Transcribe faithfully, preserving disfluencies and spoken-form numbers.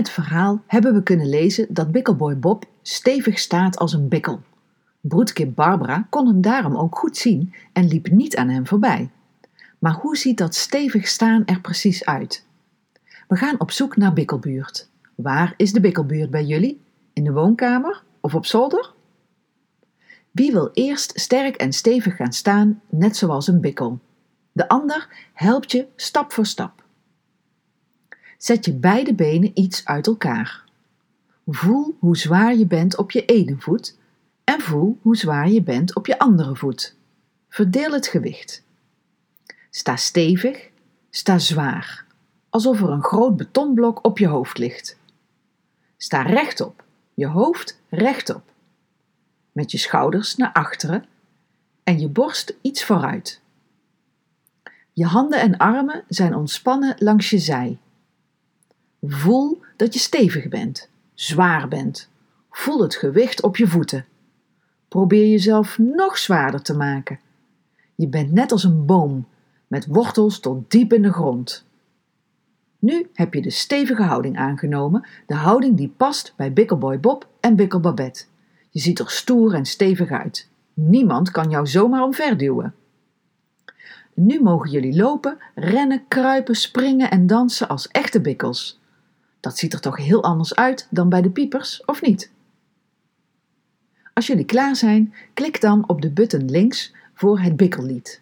het verhaal hebben we kunnen lezen dat Bikkelboy Bob stevig staat als een bikkel. Broedkip Barbara kon hem daarom ook goed zien en liep niet aan hem voorbij. Maar hoe ziet dat stevig staan er precies uit? We gaan op zoek naar Bikkelbuurt. Waar is de Bikkelbuurt bij jullie? In de woonkamer of op zolder? Wie wil eerst sterk en stevig gaan staan, net zoals een bikkel? De ander helpt je stap voor stap. Zet je beide benen iets uit elkaar. Voel hoe zwaar je bent op je ene voet en voel hoe zwaar je bent op je andere voet. Verdeel het gewicht. Sta stevig, sta zwaar, alsof er een groot betonblok op je hoofd ligt. Sta rechtop, je hoofd rechtop, met je schouders naar achteren en je borst iets vooruit. Je handen en armen zijn ontspannen langs je zij. Voel dat je stevig bent, zwaar bent. Voel het gewicht op je voeten. Probeer jezelf nog zwaarder te maken. Je bent net als een boom, met wortels tot diep in de grond. Nu heb je de stevige houding aangenomen, de houding die past bij Bikkelboy Bob en Bikkel Babette. Je ziet er stoer en stevig uit. Niemand kan jou zomaar omverduwen. Nu mogen jullie lopen, rennen, kruipen, springen en dansen als echte bikkels. Dat ziet er toch heel anders uit dan bij de piepers, of niet? Als jullie klaar zijn, klik dan op de button links voor het bikkellied.